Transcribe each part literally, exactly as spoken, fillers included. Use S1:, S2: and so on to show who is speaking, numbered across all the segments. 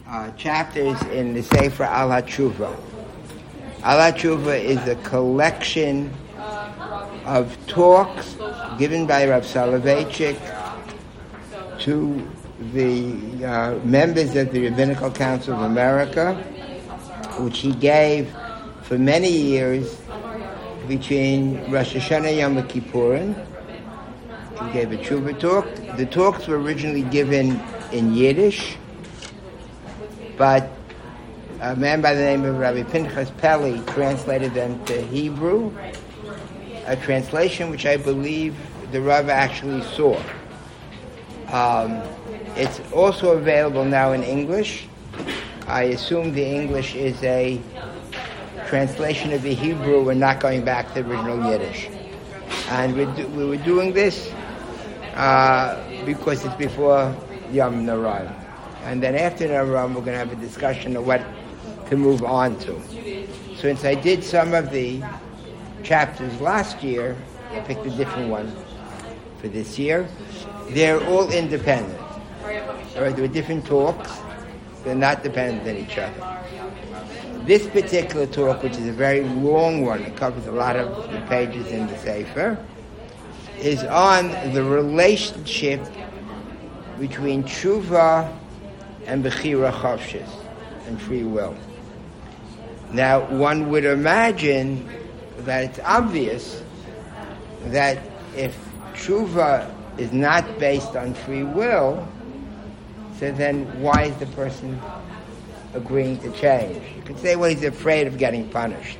S1: uh, chapters in the Sefer Al HaTshuva. Al HaTshuva is a collection of talks given by Rav Soloveitchik to the uh, members of the Rabbinical Council of America, which he gave for many years between Rosh Hashanah and Yom Kippurim. He gave a Tshuva talk. The talks were originally given in Yiddish, but a man by the name of Rabbi Pinchas Peli translated them to Hebrew, a translation which I believe the Rav actually saw. Um, it's also available now in English. I assume the English is a translation of the Hebrew. We're not going back to the original Yiddish. And we, do, we were doing this uh, because it's before Yom Noraim. And then after Noraim, we're going to have a discussion of what to move on to. Since I did some of the chapters last year, I picked a different one for this year. They're all independent. All right, there are different talks. They're not dependent on each other. This particular talk, which is a very long one, it covers a lot of the pages in the Sefer, is on the relationship between Tshuva and Bechira Chavshis, and free will. Now, one would imagine that it's obvious that if Tshuva is not based on free will, so then why is the person agreeing to change? You could say, well, he's afraid of getting punished.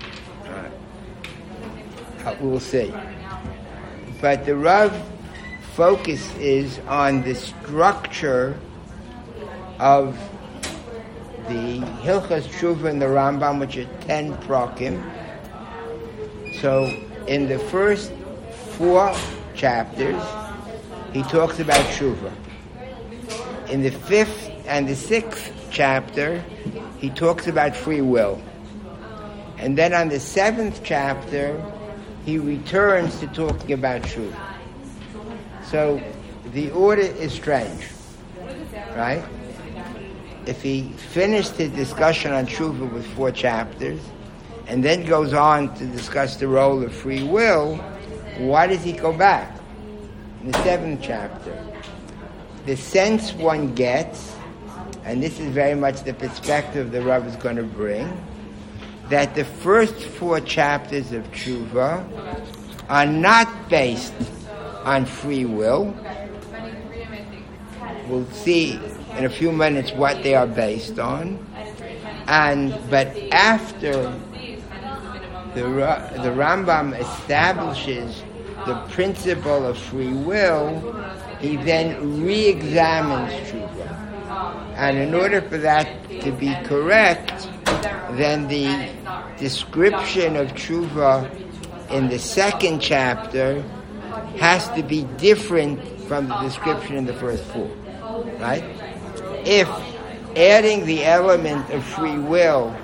S1: Uh, we'll see. But the Rav focus is on the structure of the Hilchas Tshuva and the Rambam, which are ten prakim. So in the first four chapters, he talks about Tshuva. In the fifth and the sixth chapter, he talks about free will. And then on the seventh chapter, he returns to talking about Tshuva. So the order is strange, right? If he finished his discussion on Tshuva with four chapters, and then goes on to discuss the role of free will, why does he go back in the seventh chapter? The sense one gets, and this is very much the perspective the Rav is going to bring, that the first four chapters of Tshuva are not based on free will. We'll see in a few minutes what they are based on. And but after the the Rambam establishes the principle of free will, he then re-examines Tshuva. And in order for that to be correct, then the description of Tshuva in the second chapter has to be different from the description in the first four. Right? If adding the element of free will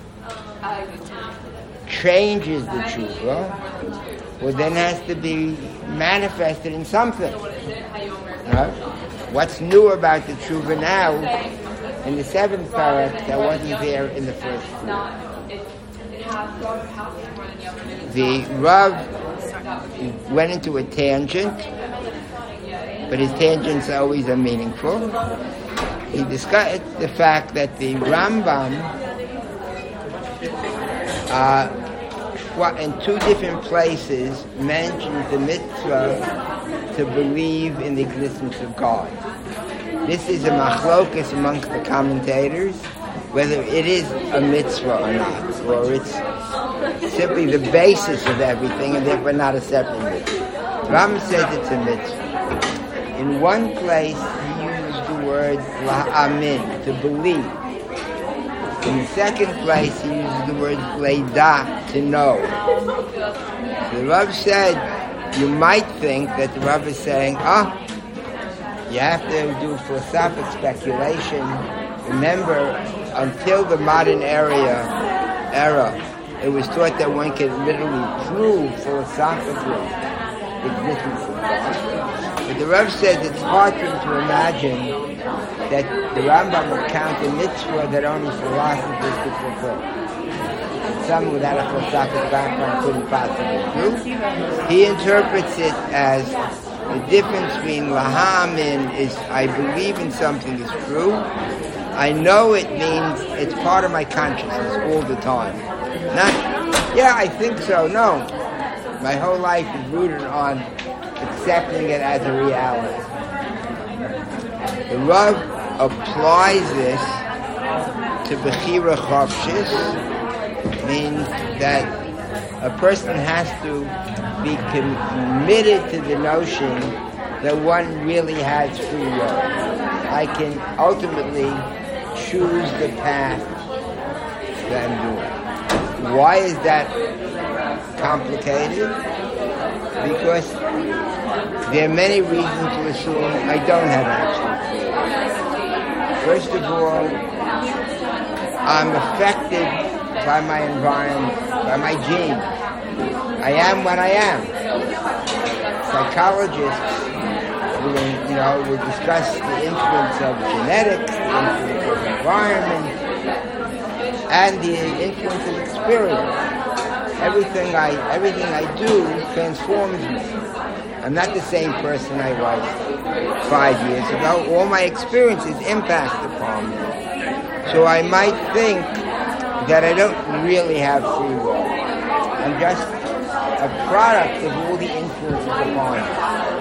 S1: changes the Tshuva, well, then has to be manifested in something. Right? What's new about the Tshuva now in the seventh parak that wasn't there in the first four? The Rav went into a tangent, but his tangents always are meaningful. He discussed the fact that the Rambam uh, in two different places mentions the mitzvah to believe in the existence of God. This is a machlokas amongst the commentators, whether it is a mitzvah or not, or it's simply the basis of everything and therefore not a separate mitzvah. Rambam says it's a mitzvah. In one place, he uses the word la'amin, to believe. In the second place, he uses the word leidah, to know. So the Rav said, you might think that the Rav is saying, ah, oh, you have to do philosophic speculation. Remember, until the modern era, era, it was thought that one could literally prove philosophically the existence of God. But the Rav says it's hard for him to imagine that the Rambam will count a mitzvah that only philosophers could fulfill. Someone without a philosophical background couldn't possibly do. He interprets it as the difference between lahamin is I believe in something is true. I know it means it's part of my consciousness all the time. Not, yeah, I think so. No. My whole life is rooted on accepting it as a reality. The Rav applies this to Bechira Chavshis, means that a person has to be committed to the notion that one really has free will. I can ultimately choose the path that I'm doing. Why is that complicated? Because there are many reasons to assume I don't have actual free will. First of all, I'm affected by my environment, by my genes. I am what I am. Psychologists will, you know, will discuss the influence of genetics, the influence of environment, and the influence of experience. Everything I, everything I do transforms me. I'm not the same person I was five years ago. All my experiences impact upon me. So I might think that I don't really have free will. I'm just a product of all the influences upon me.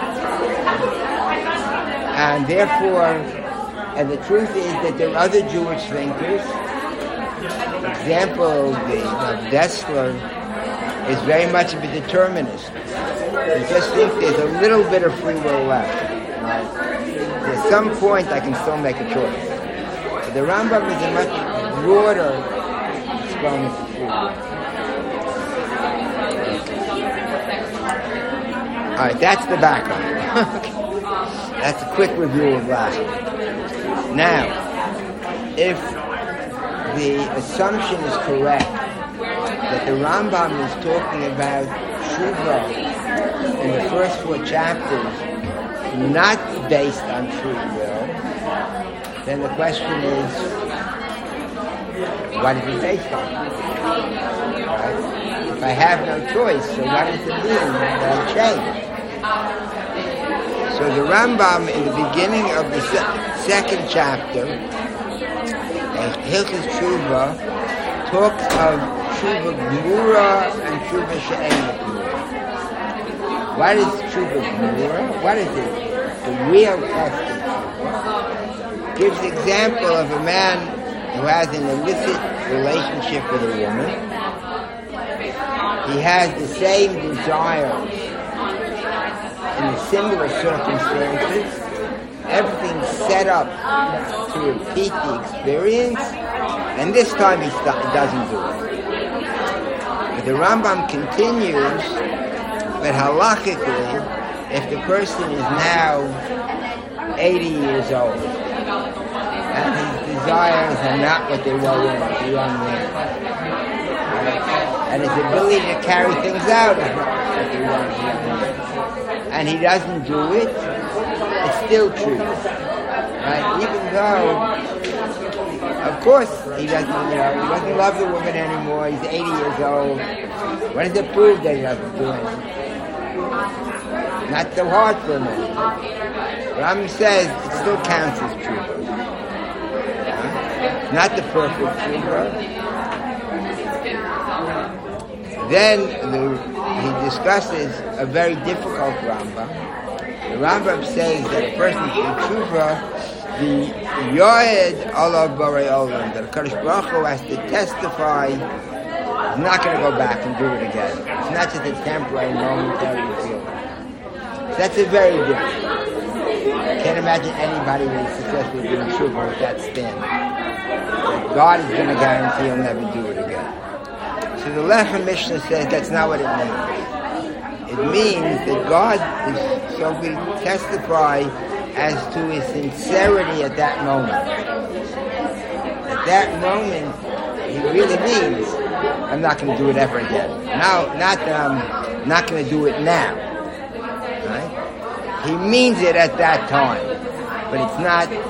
S1: And therefore, and the truth is that there are other Jewish thinkers. Example, the uh, Dessler is very much of a determinist. You just think there's a little bit of free will left. Right? At some point, I can still make a choice. But the Rambam is a much broader exponent of free will. All right, that's the background. That's a quick review of that. Now, if the assumption is correct that the Rambam is talking about Tshuva in the first four chapters, not based on free will, then the question is, what is it based on? Right? If I have no choice, so what does it mean that I change? So the Rambam, in the beginning of the se- second chapter, Hilchos Tshuva, talks of Tshuva Gemura and Tshuva She'ena Gemura. What is Tshuva Gemura? What is it? The real test of Tshuva. Gives example of a man who has an illicit relationship with a woman. He has the same desires in similar circumstances. Everything's set up to repeat the experience, and this time he st- doesn't do it. But the Rambam continues that halachically, if the person is now eighty years old, and his desires are not what they were when he was a young man, and his ability to carry things out is not what they were as a young man, and he doesn't do it, it's still true. Right? Even though, of course, he doesn't, you know, he doesn't love the woman anymore, he's eighty years old. What does it prove that he doesn't do it? Not so hard for him. Rambam says it still counts as true. Right? Not the perfect true. Then the, he discusses a very difficult Rambam. The Rambam says that a person should tshuva the yoed olav borei olam, that Kadosh Baruch Hu has to testify he's not going to go back and do it again. It's not just a temporary, momentary feeling. That's a very different. I can't imagine anybody who is successful doing tshuva with that stand. That God is going to guarantee he'll never do it again. So the Lechem Mishnah says that's not what it means. It means that God is so we testify as to his sincerity at that moment. At that moment, he really means, I'm not going to do it ever again. Now, not that I'm not going to do it now. Right? He means it at that time. But it's not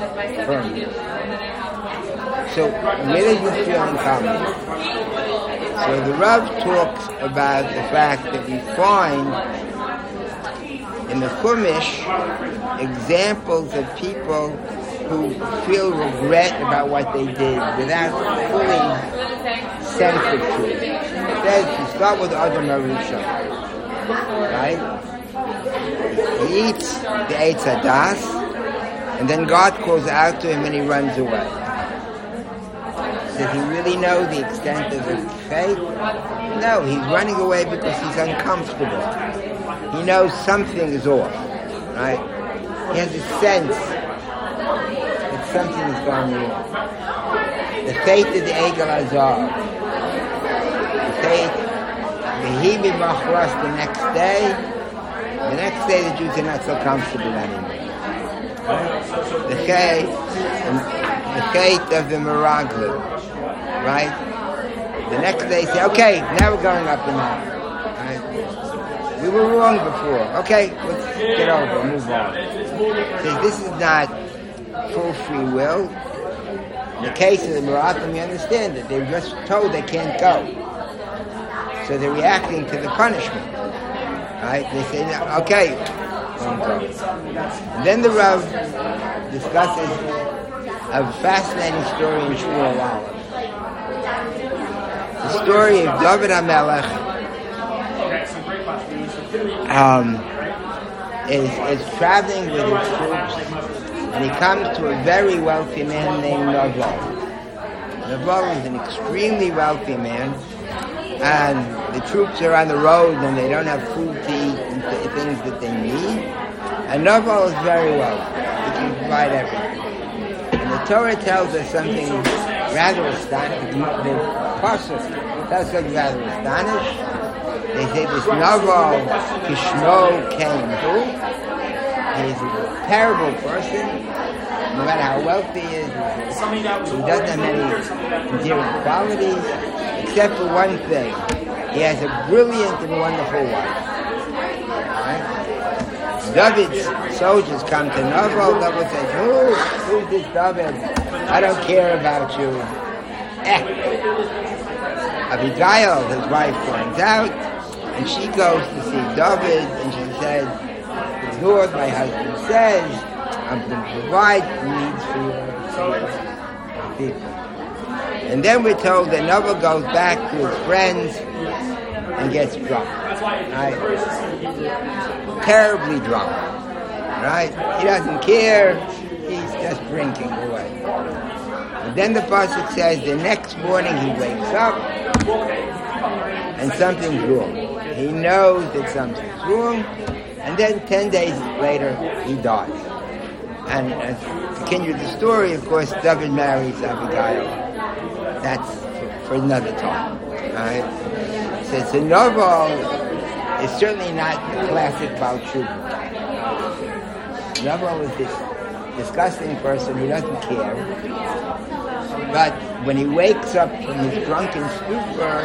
S1: permanent. So where does this feeling come from? So the Rav talks about the fact that we find in the Chumash examples of people who feel regret about what they did without fully sense of truth. It says to start with Adam HaRishon, right? He eats the Eitz Hadas, and then God calls out to him and he runs away. Does he really know the extent of his faith? No, he's running away because he's uncomfortable. He knows something is off, right? He has a sense that something is going wrong. The faith of the Egel Azar, the faith, the Hibi Machras the next day, the next day the Jews are not so comfortable anymore. The faith, the faith of the Meraglim, right? The next day say, okay, now we're going up the mountain. Right? We were wrong before. Okay, let's get over, move on. So this is not full free will. In the case of the Meraglim, you understand it. They were just told they can't go. So they're reacting to the punishment. Right? They say, okay, won't go. And then the Rav discusses a fascinating story in Shmuel Aleph. The story of David HaMelech um, is, is traveling with his troops, and he comes to a very wealthy man named Nabal. Nabal is an extremely wealthy man, and the troops are on the road and they don't have food to eat and th- things that they need. And Nabal is very wealthy. He can provide everything. And the Torah tells us something rather astonishing. The Pasuk tells us rather astonished. They say this Nabal Kishmo came who? He's a terrible person. No matter how wealthy he is, he doesn't have many endearing qualities, except for one thing. He has a brilliant and wonderful wife. Right? David's soldiers come to Nabal. Nabal says, Who? Who's this David? I don't care about you. Eh. Abigail, his wife, finds out, and she goes to see David, and she says, Lord, my husband says, I'm going to provide needs for your people. And then we're told that Nabal goes back to his friends and gets drunk. Right? Terribly drunk. Right? He doesn't care. He's just drinking away. And then the pasuk says the next morning he wakes up and something's wrong. He knows that something's wrong. And then ten days later he dies. And uh, to continue the story, of course, David marries Abigail. That's for, for another time. Right? So, so Nabal is certainly not the classic Baal Tshuva. Nabal is this disgusting person who doesn't care. But when he wakes up from his drunken stupor,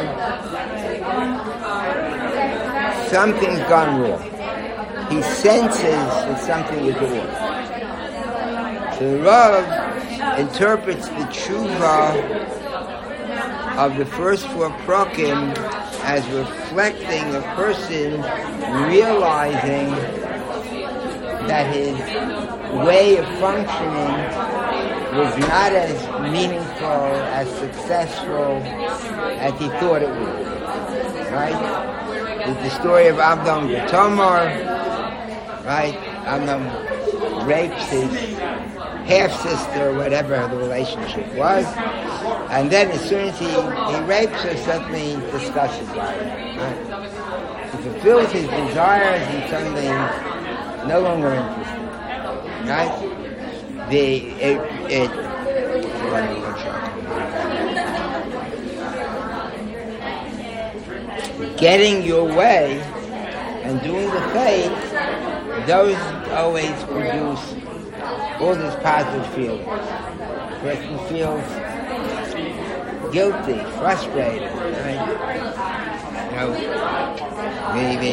S1: something's gone wrong. He senses that something is wrong. So the Rav interprets the tshuva of the first four prakim as reflecting a person realizing that his way of functioning was not as meaningful, as successful as he thought it would be. Right? With the story of Amnon and Tamar, right? Amnon rapes his half-sister, whatever the relationship was, and then as soon as he, he rapes her, suddenly he discusses about it. Right? He fulfills his desires and suddenly no longer interested. Right? The it, it getting your way and doing the faith, those always produce all this positive feeling. The person feels guilty, frustrated, right? You know, maybe,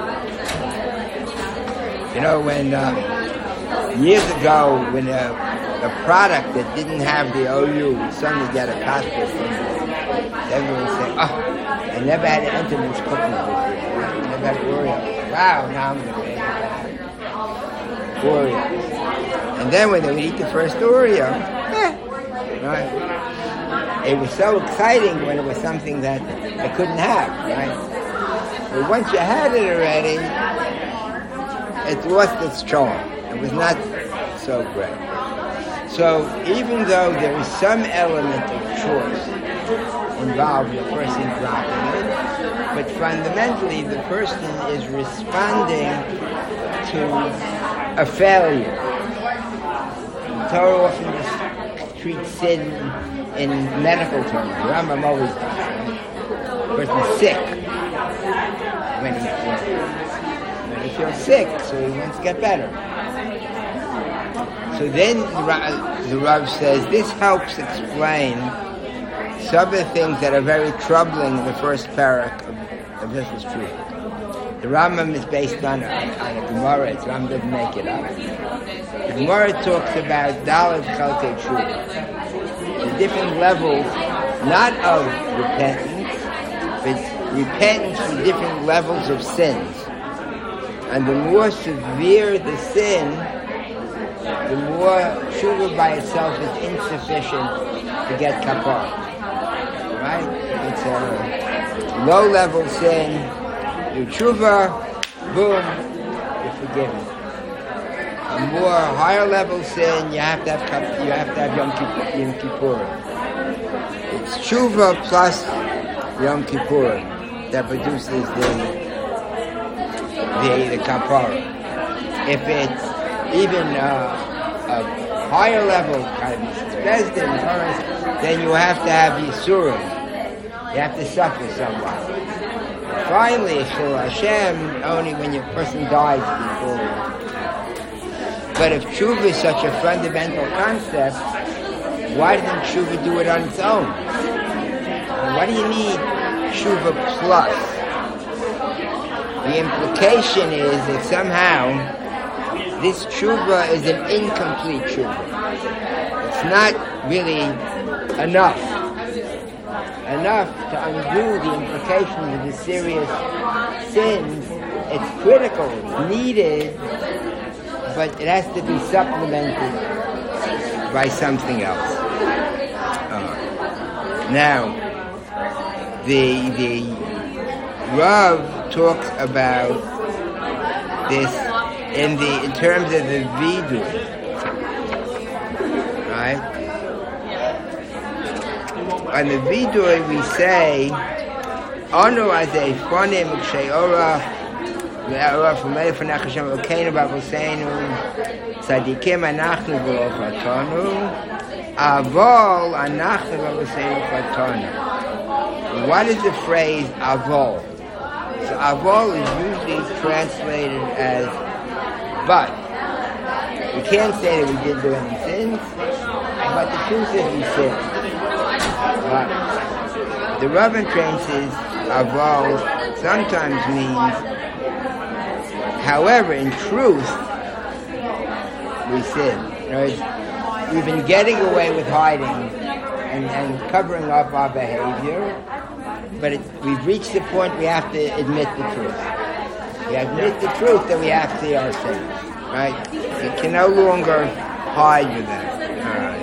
S1: you know, when uh, years ago, when uh, a product that didn't have the O U would suddenly get a Costco thing. Everyone would say, oh, I never had an Entenmann's cookies before. I never had Oreos. Wow, now I'm going to eat Oreos. And then when they would eat the first Oreo, eh, right? It was so exciting when it was something that I couldn't have, right? But once you had it already, it lost its charm. It was not so great. So even though there is some element of choice involved in the person dropping it, but fundamentally the person is responding to a failure. The Torah often just treats sin in medical terms. The Rambam always does. The person's sick when he, when he feels sick, so he wants to get better. So then the Rav says this helps explain some of the things that are very troubling in the first parak of, of this is true. The Rambam is based on, on, on a Gemara. The Rambam doesn't make it up. The Gemara talks about Daled Chalkei Tshuva, the different levels, not of repentance, but repentance for different levels of sins. And the more severe the sin, the more tshuva by itself is insufficient to get kapara. Right? It's a low-level sin. You tshuva, boom, you're forgiven. A more higher-level sin, you have to have you have to have Yom Kippur. Yom Kippur. It's tshuva plus Yom Kippur that produces the the the kapara. If it's even uh, a higher level, kind of Bezdin, then you have to have Yisurim. You have to suffer somewhat. Finally, for Hashem, only when your person dies before. But if tshuva is such a fundamental concept, why didn't tshuva do it on its own? Why do you need tshuva plus? The implication is that somehow this tshuva is an incomplete tshuva. It's not really enough. Enough to undo the implications of the serious sins. It's critical, it's needed, but it has to be supplemented by something else. Uh, now, the the Rav talks about this in the in terms of the vidui, right? On the vidui we say, "Anu as a fonim she'ora ve'ora f'mei f'nach Hashem Elokeinu b'avoseinu tzadikim anachnu v'lo chatanu avol anachnu b'avoseinu chatanu." What is the phrase avol? So avol is usually translated as but. We can't say that we didn't do any sins, but the truth is we sinned. But the Rav train says avol sometimes means, however, in truth, we sin. In other words, we've been getting away with hiding and, and covering up our behavior, but it, we've reached the point we have to admit the truth. We admit the truth that we have to see our sins, right? We can no longer hide with them. All right.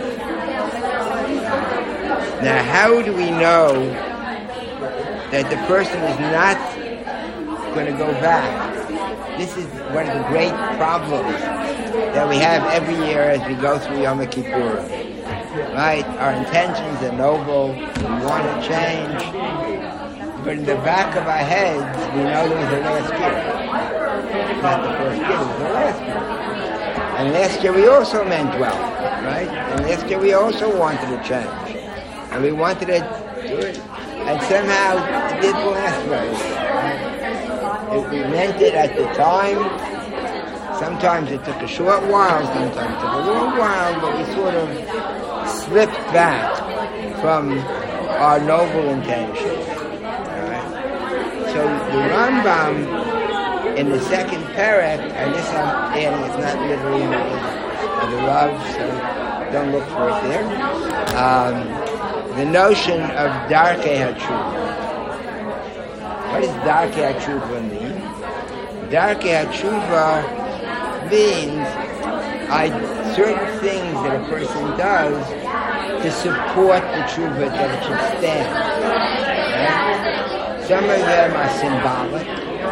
S1: Now, how do we know that the person is not going to go back? This is one of the great problems that we have every year as we go through Yom Kippur. Right? Our intentions are noble. We want to change. But in the back of our heads, we know there was a last year. It's not the first year, it was the last year. And last year we also meant well. Right? And last year we also wanted to change. And we wanted to do it. And somehow it didn't last very long. Right? We meant it at the time. Sometimes it took a short while, sometimes it took a long while, but we sort of slipped back from our noble intentions. Right? So the Rambam in the second parak, and this I'm adding, it's not literally the Rav, so don't look for it there. Um, the notion of Darkei HaTshuva. What does Darkei HaTshuva mean? Darkei HaTshuva means I, certain things that a person does to support the tshuva that it should stand. Right? Some of them are symbolic.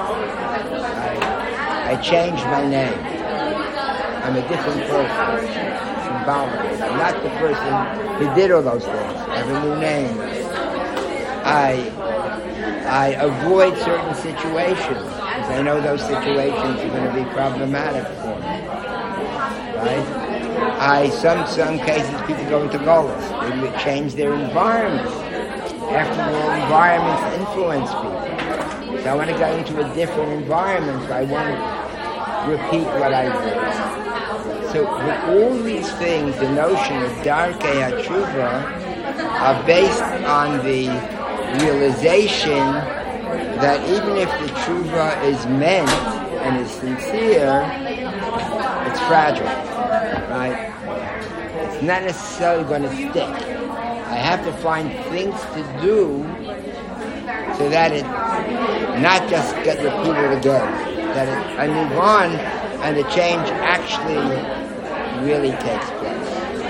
S1: I, I changed my name. I'm a different person. Symbolic. I'm not the person who did all those things. I have a new name. I I avoid certain situations because I know those situations are going to be problematic for me. Right? I some some cases people go into golas. They would change their environment. After all, environments influence people. So I want to go into a different environment, so I won't repeat what I did. So with all these things, the notion of Darkei HaTshuva are based on the realization that even if the tshuva is meant and is sincere, it's fragile, right? It's not necessarily going to stick. I have to find things to do so that it not just get repeated again, that it, I move on and the change actually really takes place.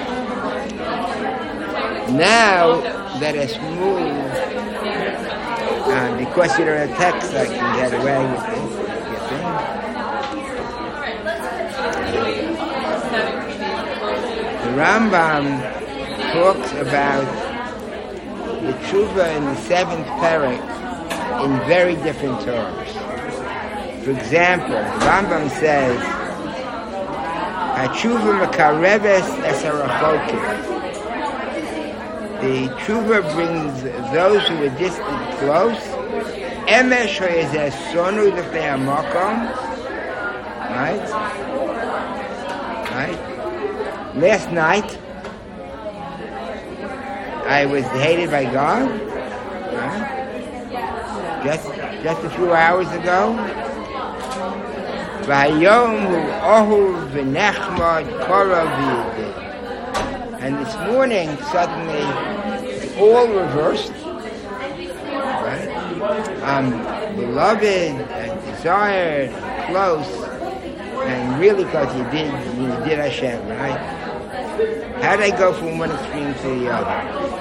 S1: Now that it's moved, uh, because you don't have text, I can get away with this. The Rambam talks about the tshuva in the seventh parak in very different terms. For example, the Rambam says, "Hatshuva mekareves es harachokim." The tshuva brings those who are distant close. Emesh hoyezeh sonu l'fnei hamakom. Right? Right? Last night, I was hated by God. Right? Just, just a few hours ago. V'hayom hu ohuv v'nechmad korov v'yideh. And this morning, suddenly, it's all reversed. Right? I'm beloved and desired and close, and really because you did, you did Hashem, right? How did I go from one extreme to the other?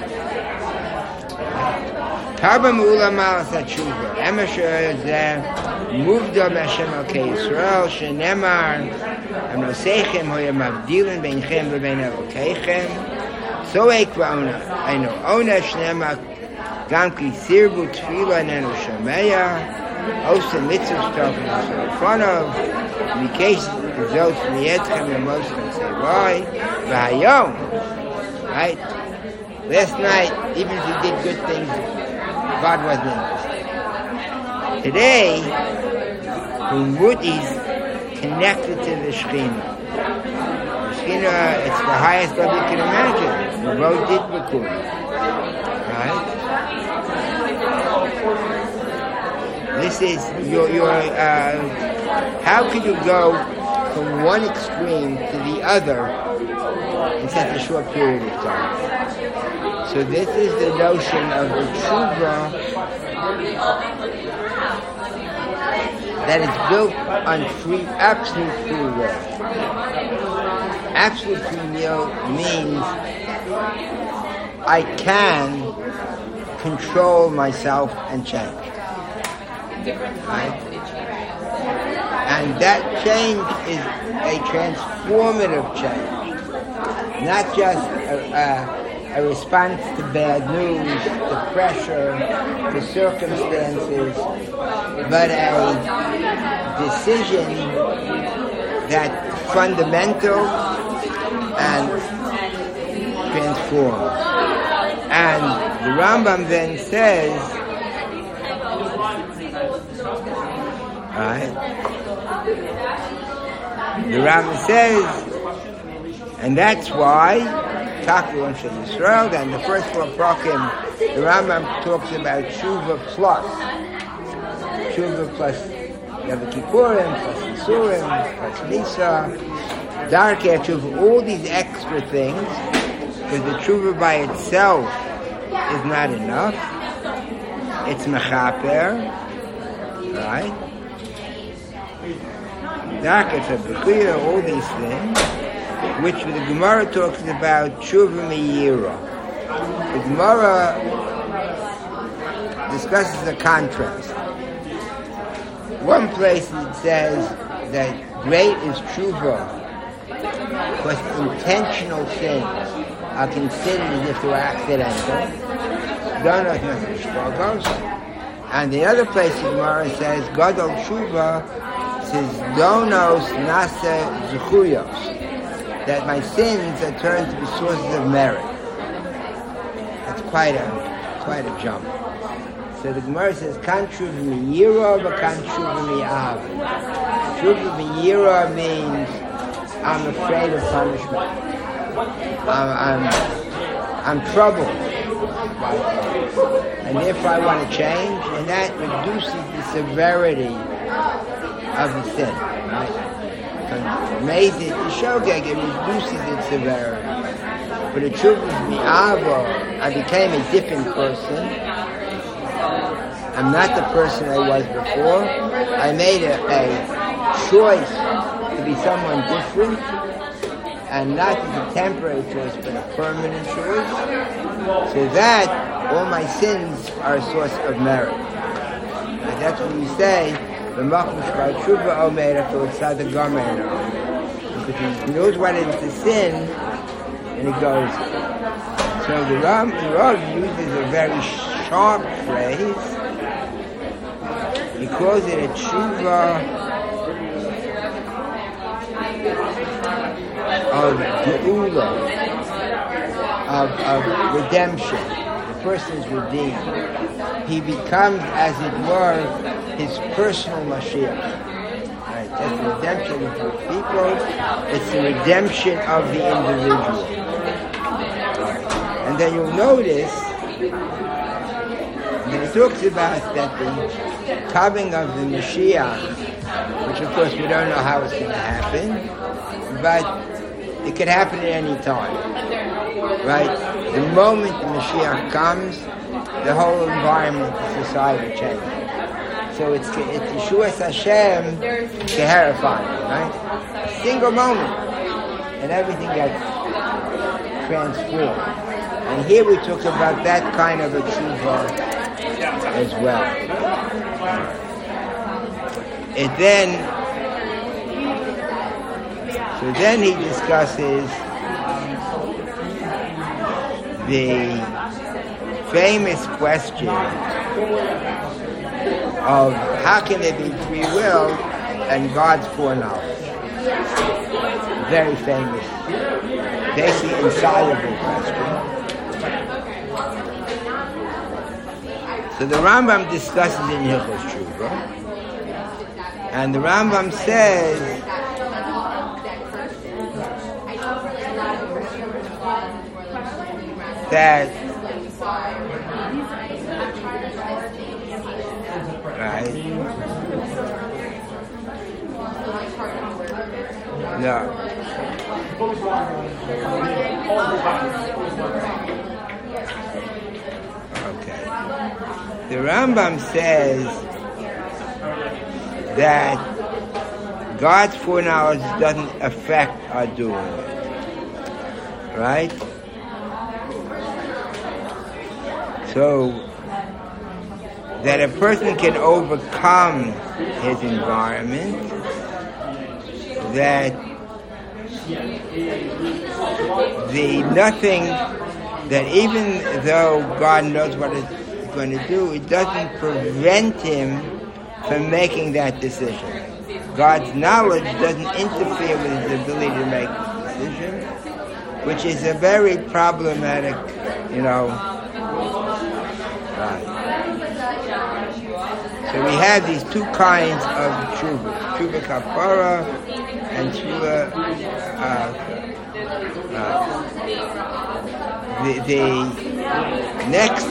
S1: Karba Mula Malas HaTshuva. Emasher Zeh Muvda Meshem Elkei Yisrael Shenemar Amnosechem Hoya Mavdilin Beinchem Bebein Elkeichem Soek V'Ona Eino Ona Shenemar Gam Ki Sirbu Tfila Nenu Shameya Osa Mitzvah Shtofim Sorofonov Mikesh Zot Mietchem Yamosem Sevai V'Hayom. Right? Last night, even if you did good things, God wasn't interested. Today, the wood is connected to the Shekhinah. The Shekhinah, it's the highest level you can imagine. The road did record. Right? This is your, your, uh, how could you go from one extreme to the other in such a short period of time? So this is the notion of the tshuva that is built on free, absolute free will. Absolute free will means I can control myself and change. Right? And that change is a transformative change, not just a, a a response to bad news, to pressure, to circumstances, but a decision that's fundamental and transforms. And the Rambam then says, right? The Rambam says, and that's why Taku and Yisrael, then the first four prakim, the Rambam talks about Tshuva plus. Tshuva plus Yom Kippurim, plus Yisurim, plus Nisa, Darkei tshuva, all these extra things, because the tshuva by itself is not enough. It's mechaper, right? Darkei tshuva, all these things, which the Gemara talks about tshuva miyira. The Gemara discusses the contrast. One place it says that great is tshuva because intentional sins are considered as if they were accidental. Donos nothing struggles. And the other place the Gemara says gadol tshuva says donos nase zechuyos, that my sins are turned to be sources of merit. That's quite a quite a jump. So the Gemara says, "Kan tshuva miyira, but kan tshuva mi'ava." Tshuva miyira means I'm afraid of punishment. I'm I'm, I'm troubled by things, and therefore I want to change, and that reduces the severity of the sin. Right? Made it the shogeg, it reduces its severity. But the tshuva mi'ava, I became a different person. I'm not the person I was before. I made a, a choice to be someone different, and not as a temporary choice, but a permanent choice. So that all my sins are a source of merit. And that's what we say, the Machmush by Tshuva Omer after Tzaddik Gomer, because he knows what it is to sin, and it goes. So the Ram, the Rav uses a very sharp phrase. He calls it a tshuva of geula, of, of redemption. The person is redeemed. He becomes, as it were, his personal Mashiach. Right? That's the redemption of the people. It's the redemption of the individual. And then you'll notice that it talks about that the coming of the Mashiach, which of course we don't know how it's going to happen, but it could happen at any time, right? The moment the Mashiach comes, the whole environment, the society changes. So it's it's Yeshuas Hashem terrifying, right? A single moment, and everything gets transformed. And here we talk about that kind of a tshuva as well. And then, so then he discusses the famous question of how can there be free will and God's foreknowledge? Very famous, basically insoluble question. So the Rambam discusses in Hilchos Tshuva, and the Rambam says that right no okay the Rambam says that God's foreknowledge doesn't affect our doing it, right? So that a person can overcome his environment, that the nothing, that even though God knows what it's going to do, it doesn't prevent him from making that decision. God's knowledge doesn't interfere with his ability to make the decision, which is a very problematic, you know, right. So we have these two kinds of tshuva, tshuva kapara and tshuva, uh, uh, the, the next,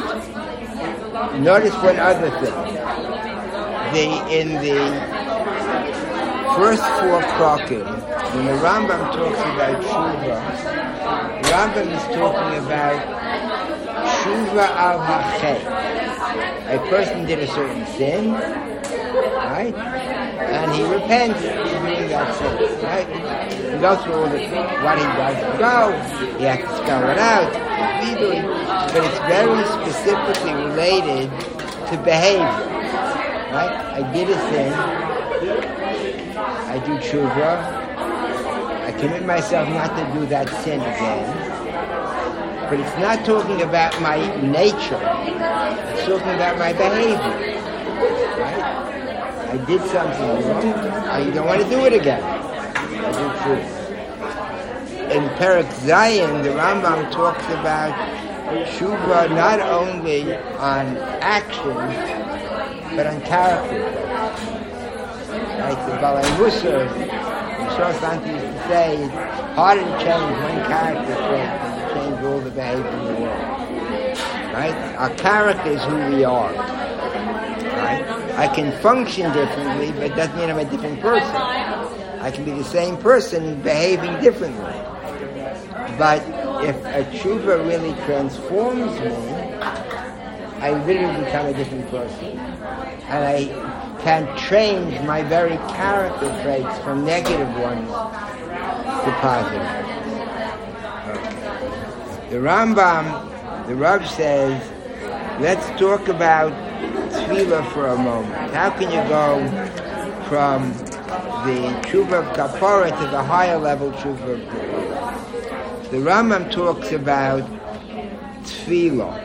S1: notice one other thing. The, in the first four prakim, when the Rambam talks about tshuva, the Rambam is talking about tshuva al hachet. A person did a certain sin, right? And he repents for doing that sin, right? He goes through all the what he doesn't go, he has to spell it out, but it's very specifically related to behavior, right? I did a sin, I do tshuva, I commit myself not to do that sin again, but it's not talking about my nature, it's talking about my behavior, right? I did something wrong, I don't want to do it again. I do tshuva. In Perek Zayin, the Rambam talks about tshuva not only on action, but on character. Right? The Balei Musar, the Shoshanti used to say, it's harder to change one character trait than to change all the behavior in the world. Right? Our character is who we are. Right? I can function differently, but it doesn't mean I'm a different person. I can be the same person behaving differently. But if a tshuva really transforms me, I literally become a different person. And I can change my very character traits from negative ones to positive. Okay. The Rambam, the Rav says, let's talk about tefillah for a moment. How can you go from the tshuva of kapara to the higher level tshuva of kapara? The Rambam talks about tefillah.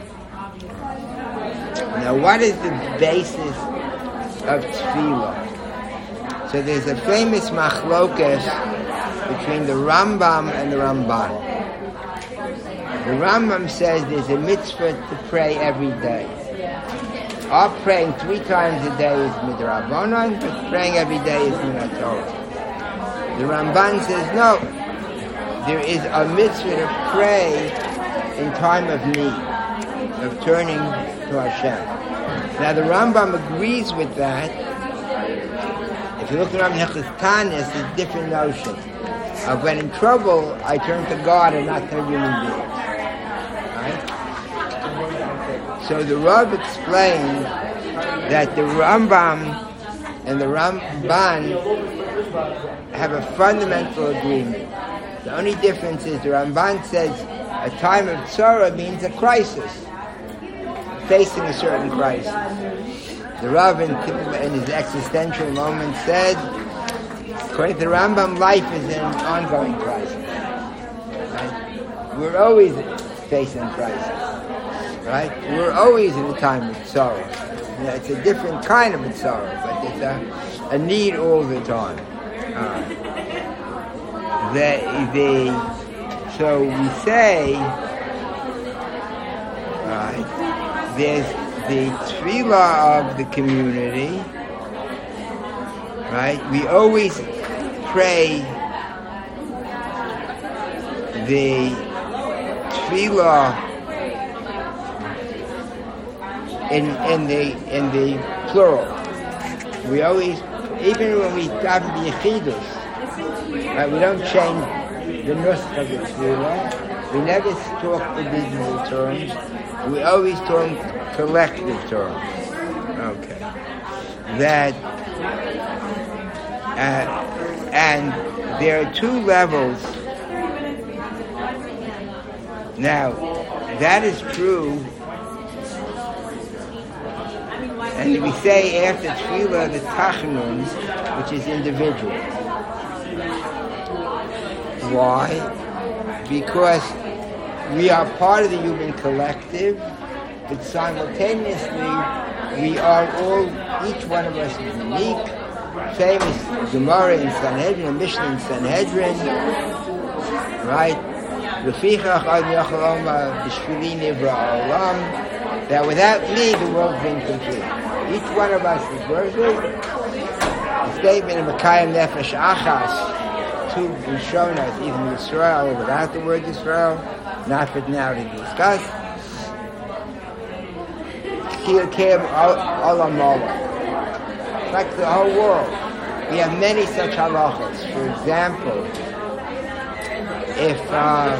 S1: Now, what is the basis of tefillah? So there's a famous machlokas between the Rambam and the Ramban. The Rambam says there's a mitzvah to pray every day. Our praying three times a day is midrabanan, but praying every day is min Torah. The Ramban says no. There is a mitzvah to pray in time of need, of turning to Hashem. Now the Rambam agrees with that. If you look at Rambam Hilchos Tanis, it's a different notion. Of when in trouble, I turn to God and not to human beings. Right? So the Rav explained that the Rambam and the Ramban have a fundamental agreement. The only difference is the Ramban says a time of tzara means a crisis, facing a certain crisis. The Rav in, in his existential moment said, according to the Rambam, life is an ongoing crisis. Right? We're always facing crisis. Right? We're always in a time of tzara. You know, it's a different kind of a tzara, but it's a, a need all the time. Uh, The, the, so we say, right, there's the tefillah of the community, right? We always pray the tefillah in in the in the plural. We always, even when we daven the yechidus, right, we don't change the nusach of the tefillah. We never talk individual terms. We always talk collective terms. Okay. That, uh, and there are two levels. Now, that is true. And we say after tefillah the tachanun, which is individual. Why? Because we are part of the human collective, but simultaneously we are all, each one of us is unique. Famous Gemara in Sanhedrin, a Mishnah in Sanhedrin, right? That without me the world's been complete. Each one of us is worthy. The statement of Mekayim Nefesh Achas, two Rishonas, even Yisrael or without the word Yisrael, not for now to discuss. Like the whole world. we have many such halachas. For example, if uh,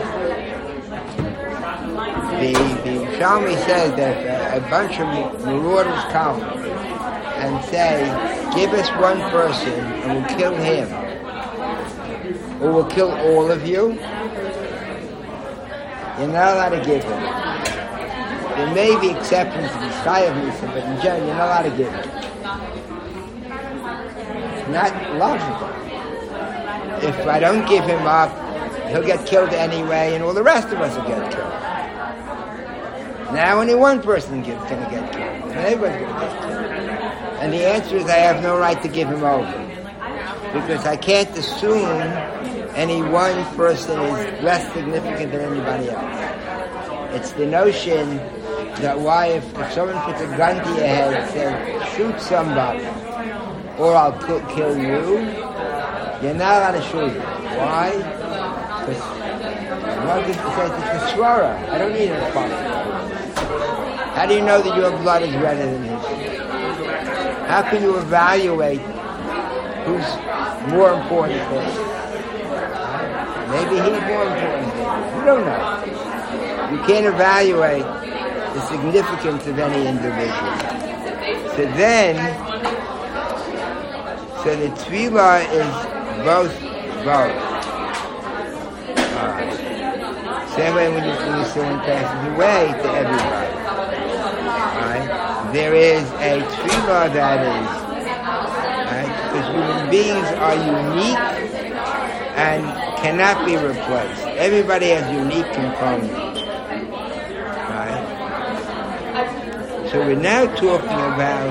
S1: the the Shalmi says that uh, a bunch of marauders come and say, "Give us one person, and we'll kill him, or we'll kill all of you," you're not allowed to give him. There may be exceptions to the sky of Nisa, but in general, you're not allowed to give him. It's not logical. If I don't give him up, he'll get killed anyway, and all the rest of us will get killed. Now only one person is going to get killed, and everybody's going to get killed. And the answer is I have no right to give him over, because I can't assume any one person is less significant than anybody else. It's the notion that why if, if someone puts a gun to your head and says, shoot somebody, or I'll kill, kill you, you're not allowed to shoot him. Why? Because one says it's a swara. I don't need an apostle. How do you know that your blood is redder than his? How can you evaluate who's more important for you? Maybe he's more important than you. You don't know. You can't evaluate the significance of any individual. So then, so the tefillah is both, both. Uh, same way when you when someone passes away to everybody. Right? There is a tefillah that is, right? Because human beings are unique and cannot be replaced. Everybody has unique components. Right? So we're now talking about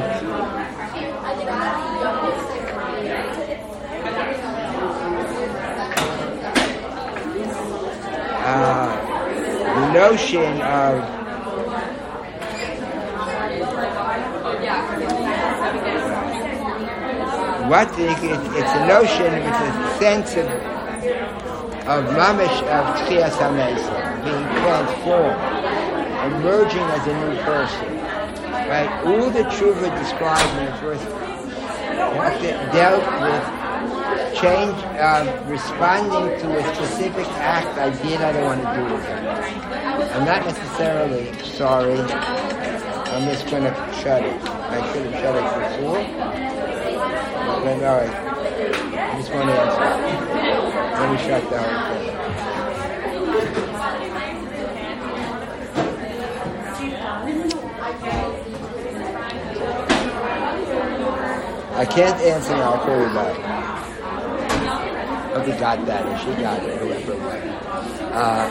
S1: uh, the notion of what the, it's, it's a notion, it's a sense of of mamish of tchias hamesa, being transformed, emerging as a new person. Right? All the tshuva described in the first dealt with change, uh, responding to a specific act I did, I don't want to do it again. I'm not necessarily sorry. I'm just going to shut it. I should have shut it before. But all right. I just want to answer. Let me shut the whole thing. I can't answer now. I'll call you back. Hope you got that, or she got it, whoever it was. Uh,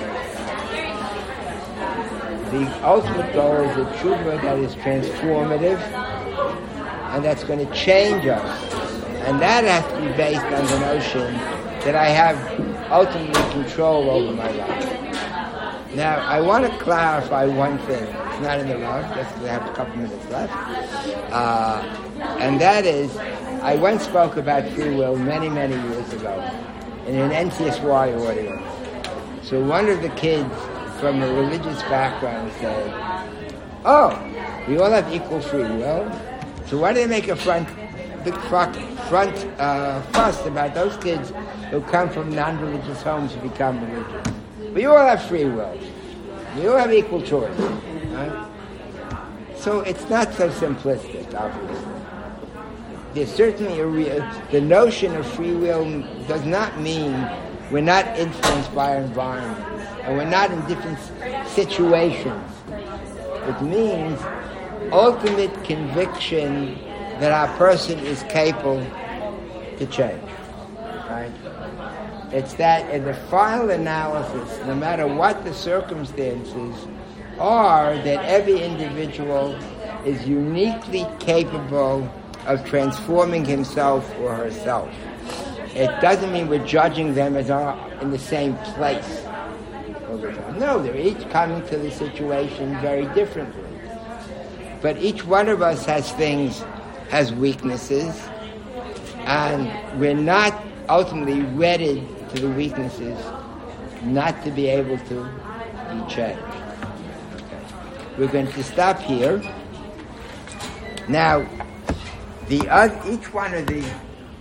S1: the ultimate goal is a tshuva that is transformative, and that's going to change us. And that has to be based on the notion that I have ultimately control over my life. Now, I want to clarify one thing. It's not in the rough, just we have a couple minutes left. Uh, and that is, I once spoke about free will many, many years ago in an N C S Y audience. So one of the kids from a religious background said, oh, we all have equal free will, so why do they make a front big front, front uh, fuss about those kids who come from non-religious homes who become religious? We all have free will. We all have equal choice. Right? So it's not so simplistic, obviously. There's certainly a real... The notion of free will does not mean we're not influenced by our environment, and we're not in different situations. It means ultimate conviction that our person is capable to change, right? It's that in the final analysis, no matter what the circumstances are, that every individual is uniquely capable of transforming himself or herself. It doesn't mean we're judging them as are in the same place over time. No, they're each coming to the situation very differently. But each one of us has things, has weaknesses, and we're not ultimately wedded to the weaknesses not to be able to be changed. Okay. We're going to stop here. Now, the uh, each one of the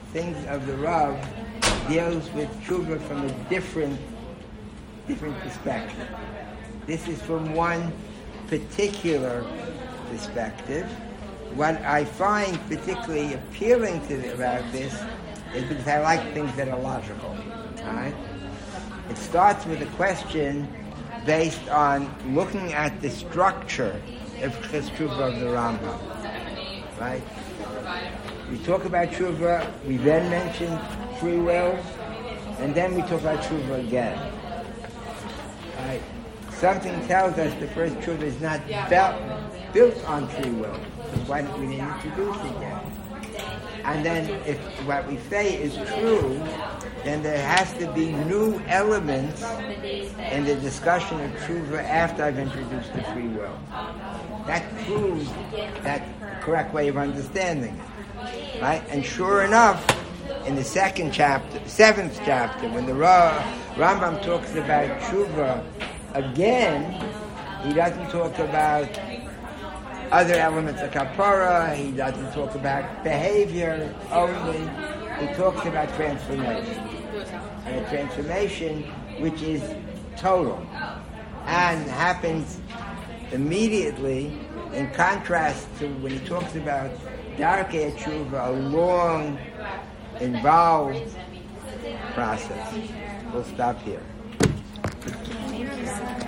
S1: things of the Rav deals with tshuva from a different, different perspective. This is from one particular perspective. What I find particularly appealing to the, about this is because I like things that are logical. All right? It starts with a question based on looking at the structure of tshuva of the Rambam. Right? We talk about tshuva, we then mention free will, and then we talk about tshuva again. Right? Something tells us the first tshuva is not built, built on free will. That's why we didn't introduce it yet. And then if what we say is true, then there has to be new elements in the discussion of tshuva after I've introduced the free will. That proves that correct way of understanding it. Right? And sure enough, in the second chapter, seventh chapter, when the Rambam talks about tshuva again, he doesn't talk about other elements of kapara, he doesn't talk about behavior only, he talks about transformation. And a transformation which is total and happens immediately, in contrast to when he talks about darkei tshuva, a long, involved process. We'll stop here.